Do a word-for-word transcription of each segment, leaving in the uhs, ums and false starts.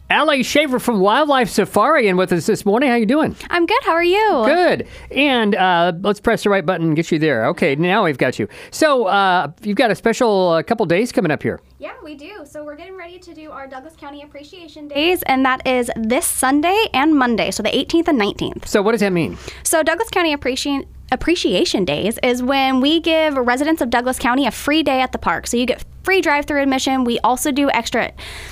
Allie Shaver from Wildlife Safari and with us this morning. How you doing? I'm good. How are you? Good. And uh, let's press the right button and get you there. Okay, now we've got you. So uh, you've got a special uh, couple days coming up here. Yeah, we do. So we're getting ready to do our Douglas County Appreciation Days, and that is this Sunday and Monday, so the eighteenth and nineteenth. So what does that mean? So Douglas County Appreciation Appreciation Days is when we give residents of Douglas County a free day at the park. So you get free drive-through admission. We also do extra...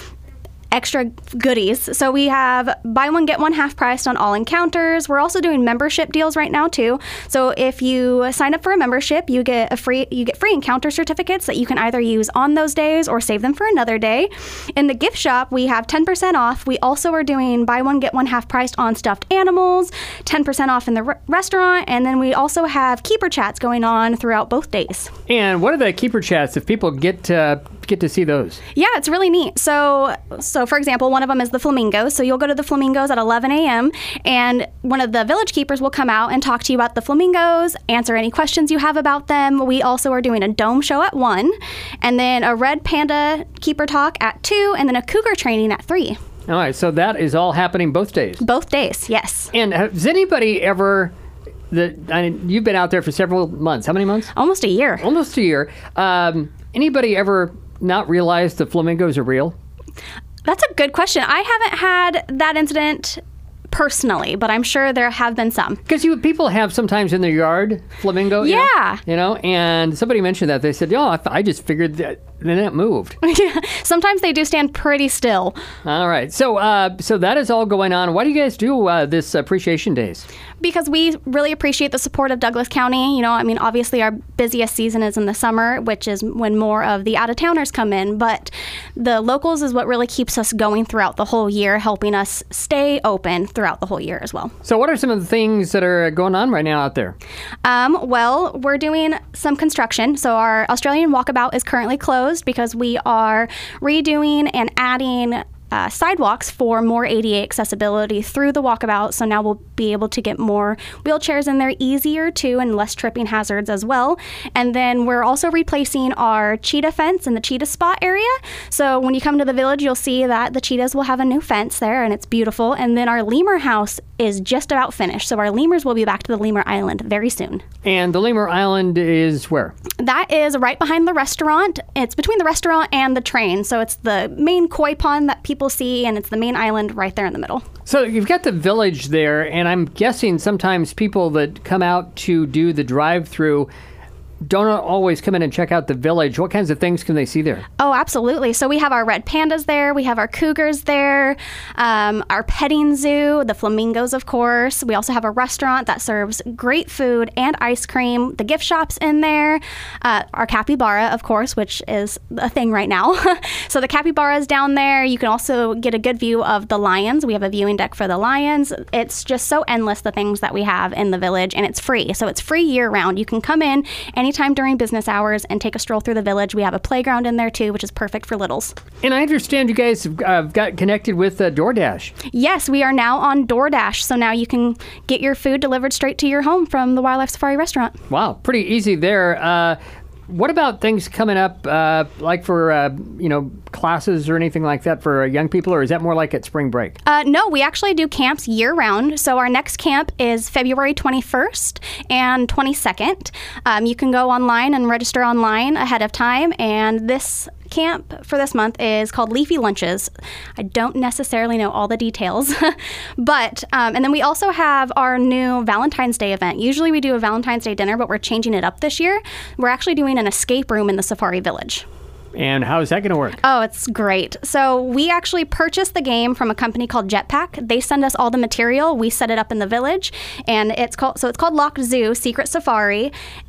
extra goodies. So we have buy one, get one half priced on all encounters. We're also doing membership deals right now too. So if you sign up for a membership, you get a free you get free encounter certificates that you can either use on those days or save them for another day. In the gift shop, we have ten percent off. We also are doing buy one, get one half priced on stuffed animals, ten percent off in the re- restaurant, and then we also have keeper chats going on throughout both days. And what are the keeper chats if people get uh, get to see those? Yeah, it's really neat. So, so for example, one of them is the flamingos. So you'll go to the flamingos at eleven a.m. and one of the village keepers will come out and talk to you about the flamingos, answer any questions you have about them. We also are doing a dome show at one, and then a red panda keeper talk at two, and then a cougar training at three. All right, so that is all happening both days. Both days, yes. And has anybody ever... The, I mean, you've been out there for several months. How many months? Almost a year. Almost a year. Um, anybody ever not realize the flamingos are real? That's a good question. I haven't had that incident personally, but I'm sure there have been some. Because you people have sometimes in their yard flamingo. Yeah. You know, you know, and somebody mentioned that. They said, "Oh, I, I just figured that then it moved." Yeah. Sometimes they do stand pretty still. All right. So, uh, so that is all going on. Why do you guys do uh, this Appreciation Days? Because we really appreciate the support of Douglas County. You know, I mean, obviously our busiest season is in the summer, which is when more of the out-of-towners come in. But the locals is what really keeps us going throughout the whole year, helping us stay open throughout the whole year as well. So what are some of the things that are going on right now out there? Um, well, we're doing some construction. So our Australian Walkabout is currently closed because we are redoing and adding Uh, sidewalks for more A D A accessibility through the walkabout. So now we'll be able to get more wheelchairs in there easier too, and less tripping hazards as well. And then we're also replacing our cheetah fence in the cheetah spot area. So when you come to the village, you'll see that the cheetahs will have a new fence there, and it's beautiful. And then our lemur house is just about finished. So our lemurs will be back to the lemur island very soon. And the lemur island is where? That is right behind the restaurant. It's between the restaurant and the train. So it's the main koi pond that people see, and it's the main island right there in the middle. So you've got the village there, and I'm guessing sometimes people that come out to do the drive-through don't always come in and check out the village. What kinds of things can they see there? Oh, absolutely. So we have our red pandas there. We have our cougars there, um, our petting zoo, the flamingos, of course. We also have a restaurant that serves great food and ice cream. The gift shop's in there. Uh, our capybara, of course, which is a thing right now. So the capybara is down there. You can also get a good view of the lions. We have a viewing deck for the lions. It's just so endless, the things that we have in the village, and it's free. So it's free year-round. You can come in and anytime during business hours and take a stroll through the village. We have a playground in there too, which is perfect for littles. And I understand you guys have uh, got connected with uh, DoorDash. Yes, we are now on DoorDash, so now you can get your food delivered straight to your home from the Wildlife Safari restaurant. Wow, pretty easy there. Uh, what about things coming up, uh, like for, uh, you know, classes or anything like that for uh, young people, or is that more like at spring break? Uh, no, we actually do camps year-round. So our next camp is February twenty-first and twenty-second. Um, you can go online and register online ahead of time, and this camp for this month is called Leafy Lunches. I don't necessarily know all the details, but, um, and then we also have our new Valentine's Day event. Usually we do a Valentine's Day dinner, but we're changing it up this year. We're actually doing an escape room in the Safari Village. And how is that going to work? Oh, it's great. So we actually purchased the game from a company called Jetpack. They send us all the material. We set it up in the village, and it's called, so it's called Locked Zoo, Secret Safari,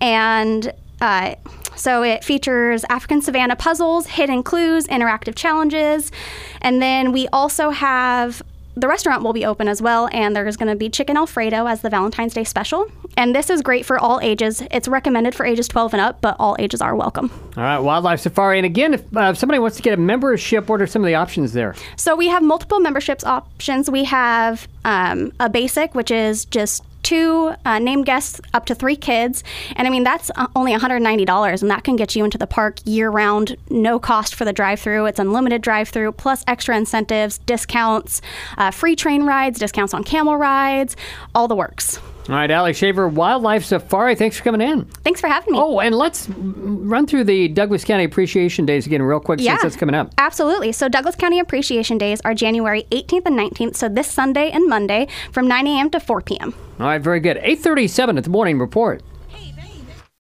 and Uh, so it features African savanna puzzles, hidden clues, interactive challenges, and then we also have the restaurant will be open as well, and there's going to be chicken Alfredo as the Valentine's Day special. And this is great for all ages. It's recommended for ages twelve and up, but all ages are welcome. All right, Wildlife Safari. And again, if, uh, if somebody wants to get a membership, what are some of the options there? So we have multiple memberships options. We have um, a basic, which is just two uh, named guests up to three kids. And I mean, that's uh, only one hundred ninety dollars, and that can get you into the park year round, no cost for the drive-through. It's unlimited drive-through, plus extra incentives, discounts, uh, free train rides, discounts on camel rides, all the works. All right, Allie Shaver, Wildlife Safari, thanks for coming in. Thanks for having me. Oh, and let's run through the Douglas County Appreciation Days again real quick, Yeah, since that's coming up. Absolutely. So Douglas County Appreciation Days are January eighteenth and nineteenth, so this Sunday and Monday from nine a.m. to four p.m. All right, very good. eight thirty-seven at the Morning Report.